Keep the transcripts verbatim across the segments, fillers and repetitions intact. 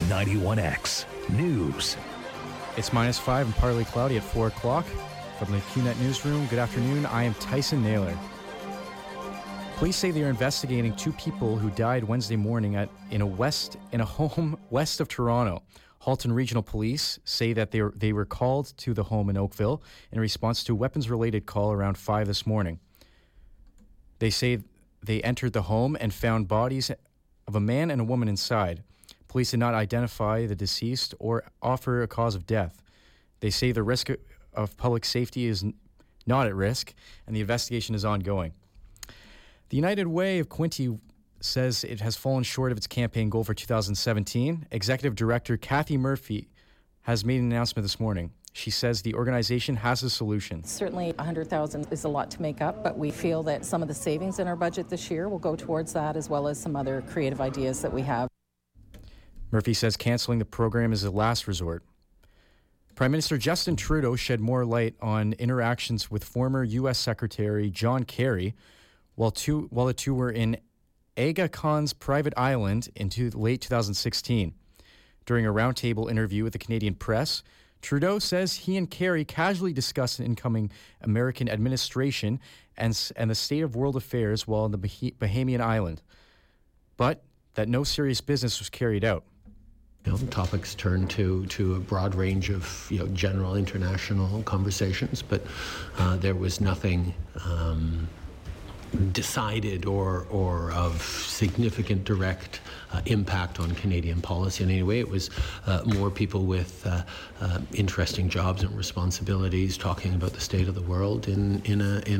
ninety-one X News. It's minus five and partly cloudy at four o'clock. From the Q Net Newsroom, good afternoon. I am Tyson Naylor. Police say they are investigating two people who died Wednesday morning at in a west in a home west of Toronto. Halton Regional Police say that they were, they were called to the home in Oakville in response to a weapons-related call around five this morning. They say they entered the home and found bodies of a man and a woman inside. Police did not identify the deceased or offer a cause of death. They say the risk of public safety is not at risk, and the investigation is ongoing. The United Way of Quinte says it has fallen short of its campaign goal for two thousand seventeen. Executive Director Kathy Murphy has made an announcement this morning. She says the organization has a solution. Certainly one hundred thousand dollars is a lot to make up, but we feel that some of the savings in our budget this year will go towards that, as well as some other creative ideas that we have. Murphy says canceling the program is a last resort. Prime Minister Justin Trudeau shed more light on interactions with former U S Secretary John Kerry while, two, while the two were in Aga Khan's private island in two, late two thousand sixteen. During a roundtable interview with the Canadian press, Trudeau says he and Kerry casually discussed an incoming American administration and, and the state of world affairs while on the bah- Bahamian island, but that no serious business was carried out. You know, topics turn to, to a broad range of you know general international conversations, but uh, there was nothing um, decided or or of significant direct uh, impact on Canadian policy in any way. It was uh, more people with uh, uh, interesting jobs and responsibilities talking about the state of the world in in a in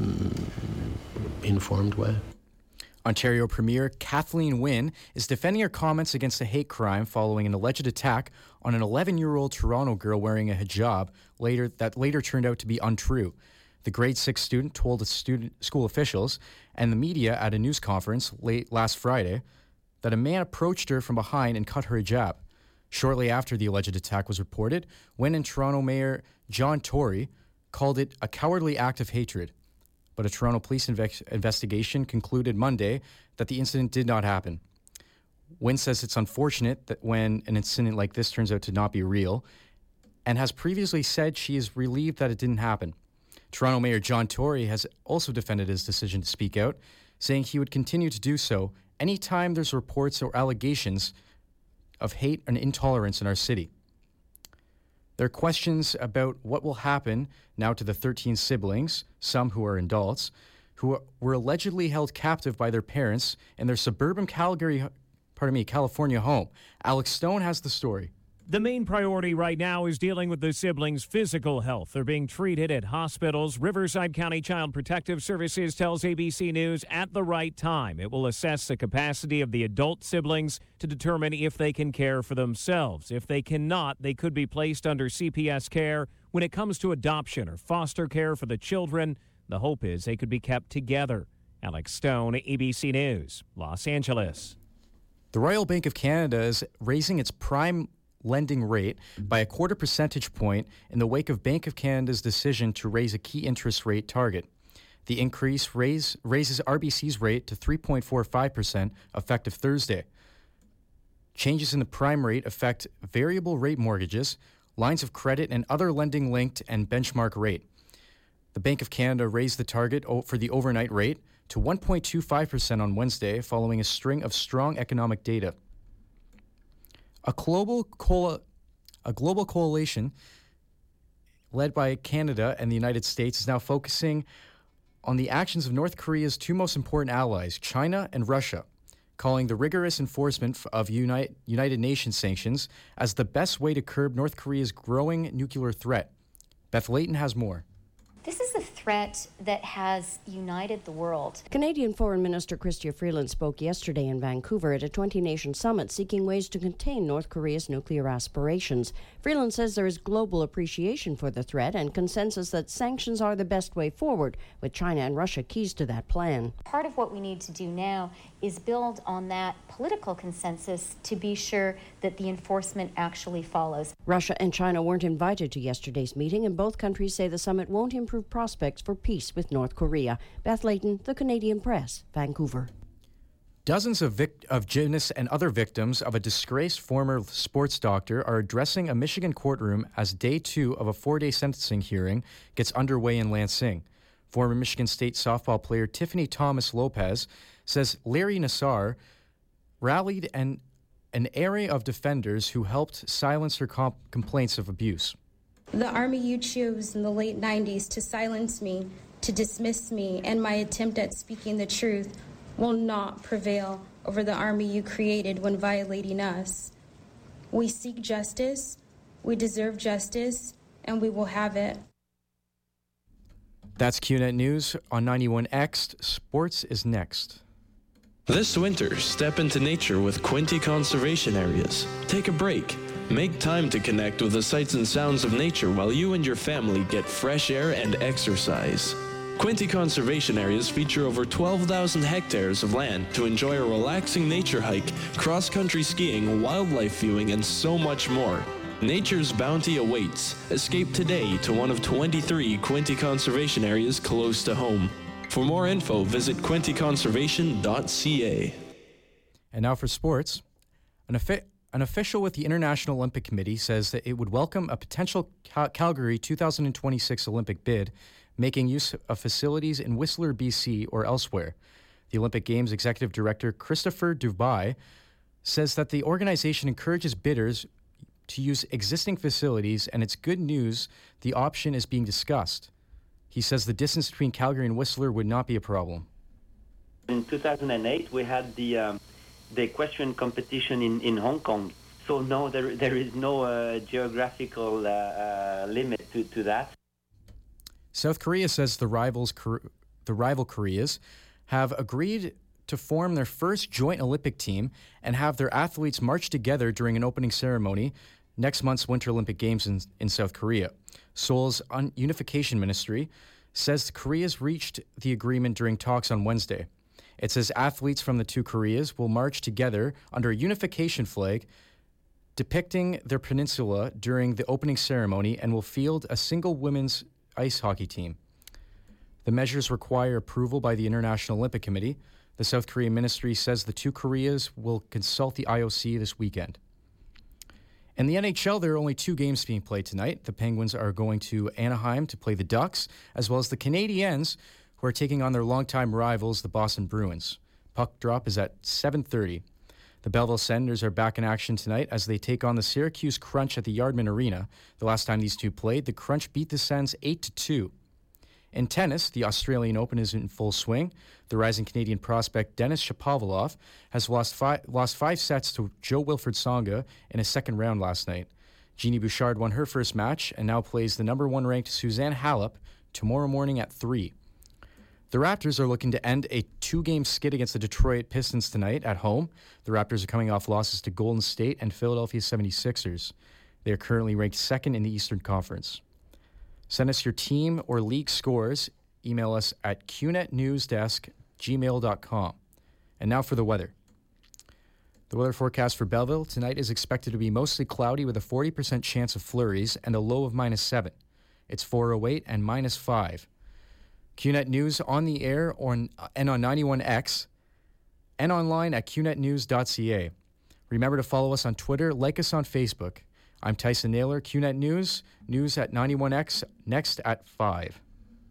a informed way. Ontario Premier Kathleen Wynne is defending her comments against a hate crime following an alleged attack on an eleven-year-old Toronto girl wearing a hijab later that later turned out to be untrue. The grade six student told the student school officials and the media at a news conference late last Friday that a man approached her from behind and cut her hijab. Shortly after the alleged attack was reported, Wynne and Toronto Mayor John Tory called it a cowardly act of hatred. But a Toronto police inve- investigation concluded Monday that the incident did not happen. Wynne says it's unfortunate that when an incident like this turns out to not be real, and has previously said she is relieved that it didn't happen. Toronto Mayor John Tory has also defended his decision to speak out, saying he would continue to do so anytime there's reports or allegations of hate and intolerance in our city. There are questions about what will happen now to the thirteen siblings, some who are adults, who were allegedly held captive by their parents in their suburban Calgary, pardon me, California home. Alex Stone has the story. The main priority right now is dealing with the siblings' physical health. They're being treated at hospitals. Riverside County Child Protective Services tells A B C News at the right time it will assess the capacity of the adult siblings to determine if they can care for themselves. If they cannot, they could be placed under C P S care. When it comes to adoption or foster care for the children, the hope is they could be kept together. Alex Stone, A B C News, Los Angeles. The Royal Bank of Canada is raising its prime lending rate by a quarter percentage point in the wake of Bank of Canada's decision to raise a key interest rate target. The increase raise, raises R B C's rate to three point four five percent effective Thursday. Changes in the prime rate affect variable rate mortgages, lines of credit, and other lending linked and benchmark rate. The Bank of Canada raised the target for the overnight rate to one point two five percent on Wednesday following a string of strong economic data. A global, coal- a global coalition led by Canada and the United States is now focusing on the actions of North Korea's two most important allies, China and Russia, calling the rigorous enforcement of Uni- United Nations sanctions as the best way to curb North Korea's growing nuclear threat. Beth Layton has more. This is a threat that has united the world. Canadian Foreign Minister Chrystia Freeland spoke yesterday in Vancouver at a twenty-nation summit seeking ways to contain North Korea's nuclear aspirations. Freeland says there is global appreciation for the threat and consensus that sanctions are the best way forward, with China and Russia keys to that plan. Part of what we need to do now is build on that political consensus to be sure that the enforcement actually follows. Russia and China weren't invited to yesterday's meeting, and both countries say the summit won't improve prospects for peace with North Korea. Beth Layton, The Canadian Press, Vancouver. Dozens of, vic- of gymnasts and other victims of a disgraced former sports doctor are addressing a Michigan courtroom as day two of a four-day sentencing hearing gets underway in Lansing. Former Michigan State softball player Tiffany Thomas Lopez says Larry Nassar rallied an, an array of defenders who helped silence her comp- complaints of abuse. The Army you chose in the late nineties to silence me, to dismiss me, and my attempt at speaking the truth will not prevail over the Army you created when violating us. We seek justice, we deserve justice, and we will have it. That's Q Net News on ninety-one X. Sports is next. This winter, step into nature with Quinte Conservation Areas. Take a break. Make time to connect with the sights and sounds of nature while you and your family get fresh air and exercise. Quinte Conservation Areas feature over twelve thousand hectares of land to enjoy a relaxing nature hike, cross-country skiing, wildlife viewing, and so much more. Nature's bounty awaits. Escape today to one of twenty-three Quinte Conservation Areas close to home. For more info, visit quinte conservation dot c a. And now for sports. An, offi- an official with the International Olympic Committee says that it would welcome a potential Cal- Calgary two thousand twenty-six Olympic bid, making use of facilities in Whistler, B C, or elsewhere. The Olympic Games Executive Director Christopher Dubai says that the organization encourages bidders to use existing facilities, and it's good news the option is being discussed. He says the distance between Calgary and Whistler would not be a problem. In two thousand eight, we had the um, the equestrian competition in, in Hong Kong. So no, there there is no uh, geographical uh, uh, limit to, to that. South Korea says the rivals, the rival Koreas have agreed to form their first joint Olympic team and have their athletes march together during an opening ceremony next month's Winter Olympic Games in, in South Korea. Seoul's Un- Unification Ministry says Korea's reached the agreement during talks on Wednesday. It says athletes from the two Koreas will march together under a unification flag depicting their peninsula during the opening ceremony and will field a single women's ice hockey team. The measures require approval by the International Olympic Committee. The South Korean ministry says the two Koreas will consult the I O C this weekend. In the N H L, there are only two games being played tonight. The Penguins are going to Anaheim to play the Ducks, as well as the Canadiens, who are taking on their longtime rivals, the Boston Bruins. Puck drop is at seven thirty. The Belleville Senators are back in action tonight as they take on the Syracuse Crunch at the Yardman Arena. The last time these two played, the Crunch beat the Sens eight to two. In tennis, the Australian Open is in full swing. The rising Canadian prospect Denis Shapovalov has lost five, lost five sets to Jo-Wilfried Tsonga in a second round last night. Jeannie Bouchard won her first match and now plays the number one ranked Suzanne Halep tomorrow morning at three. The Raptors are looking to end a two-game skid against the Detroit Pistons tonight at home. The Raptors are coming off losses to Golden State and Philadelphia seventy-sixers. They are currently ranked second in the Eastern Conference. Send us your team or league scores. Email us at q net news desk at gmail dot com. And now for the weather. The weather forecast for Belleville tonight is expected to be mostly cloudy with a forty percent chance of flurries and a low of minus seven. It's four oh eight and minus five. Q Net News on the air on, and on ninety-one X and online at q net news dot c a. Remember to follow us on Twitter, like us on Facebook. I'm Tyson Naylor, Q Net News, news at ninety-one X, next at five.